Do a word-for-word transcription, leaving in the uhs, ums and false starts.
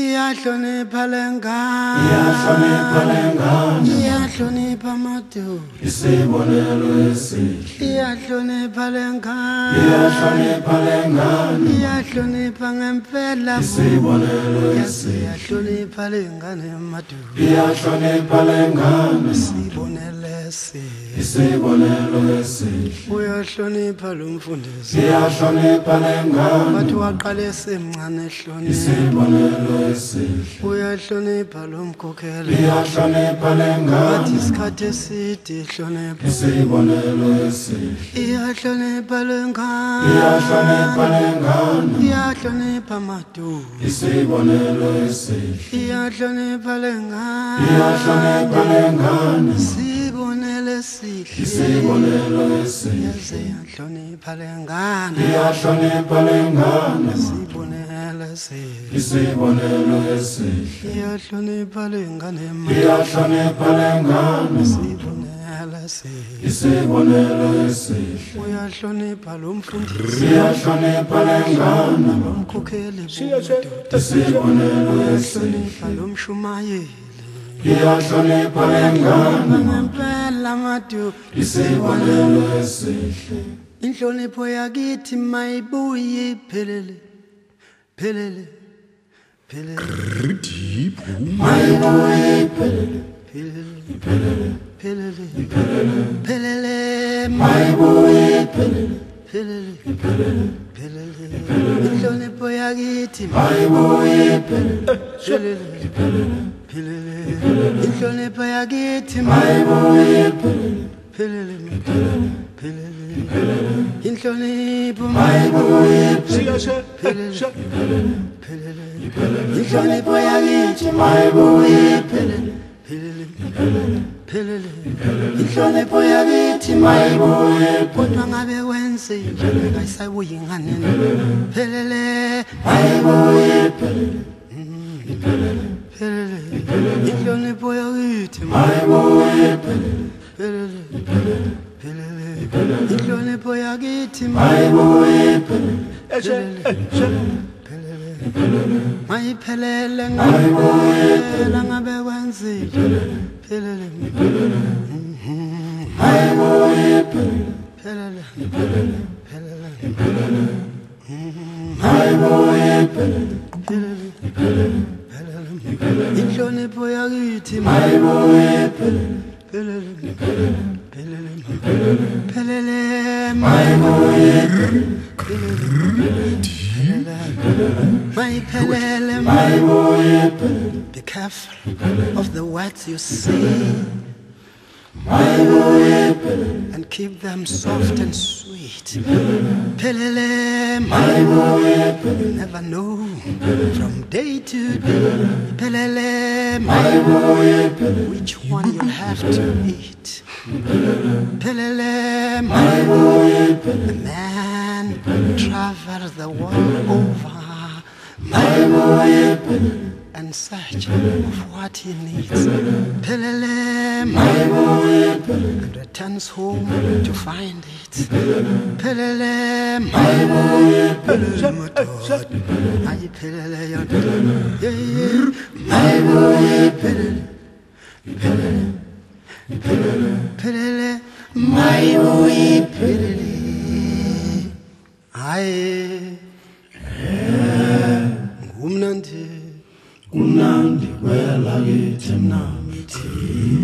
Iyahlonipha lengane, iyahlonipha lengane, iyahlonipha madoda, isibonelo esihle. Iyahlonipha lengane, iyahlonipha lengane, iyahlonipha ngempela, isibonelo esihle. Iyahlonipha lengane madoda, iyahlonipha lengane, isibonelo esihle. isibonelo esihle. Uyahlonipha lo mfundisi, iyahlonipha lengane, bathi waqala esemncane ehlonipha, isibonelo esihle. Uyahlonipha lo mkhokheli, iyahlonipha lengane, bathi isikhathi eside ehlonipha, isibonelo esihle. Iyahlonipha lengane, iyahlonipha lengane, iyahlonipha madoda, isibonelo esihle. Iyahlonipha lengane, iyahlonipha lengane, isibonelo esihle, isibonelo esihle. yaze yahlonipha lengane, iyahlonipha lengane, isibonelo esihle, isibonelo esihle. Iyahlonipha lengane, iyahlonipha lengane, isibonelo esihle, isibonelo esihle. Uyahlonipha lo mfundisi, iyahlonipha lengane, umkhokheli, isibonelo esihle. Uyahlonipha lo mshumayeli, iyahlonipha lengane, ngempela madoda, isibonelo esihle. inhlonipho yakithi mayibuye iphelele, phelele, phelele, mayibuye iphelele, phelele, phelele, phelele, mayibuye iphelele, phelele, phelele, inhlonipho yakithi mayibuye iphelele, phelele, phelele, inhlonipho yakithi mayibuye iphelele, phelele, phelele, inhlonipho mayibuye phelele, phelele, inhlonipho yakithi mayibuye iphelele, phelele, phelele, inhlonipho yakithi mayibuye kodwa ngabe kwenzeka kayisabuyi nganene, phelele, mayibuye iphelele, phelele, inhlonipho yakithi mayibuye iphelele, phelele, phelele, inhlonipho yakithi mayibuye iphelele, mayiphelele ngempela ngabe kwenzeka, phelele, mayibuye iphelele, phelele, phelele, mayibuye iphelele, phelele, phelele, inhlonipho yakithi mayibuye iphelele, phelele, phelele, phelele, mayibuye mayiphelele, mayibuye iphelele, be careful of the words you say mayibuye iphelele, and keep them soft and sweet. Pelele, mayibuye iphelele, you never know from day to day. Pelele, mayibuye iphelele, which one you'll have to eat. Pelele, mayibuye iphelele, a man travels the world over mayibuye iphelele, and search of what he needs. Pelele, mayibuye iphelele, and returns home to find it. Pelele, mayibuye pelele, madoda. Ayi pelele, yona. Yeah, yeah. mayibuye iphelele, Pelele, mayibuye iphelele. aye. Ngumnandi. Kumnandi kwelakithi mnandi.